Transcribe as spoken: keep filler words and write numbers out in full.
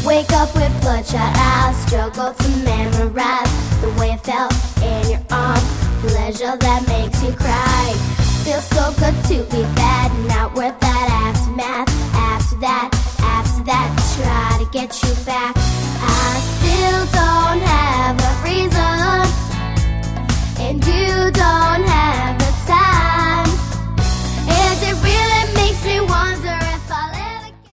Wake up with bloodshot eyes, struggle to memorize the way it felt in your arms, pleasure that makes you cry. Feels so good to be bad, not worth that aftermath. After that, after that, try to get you back. I still don't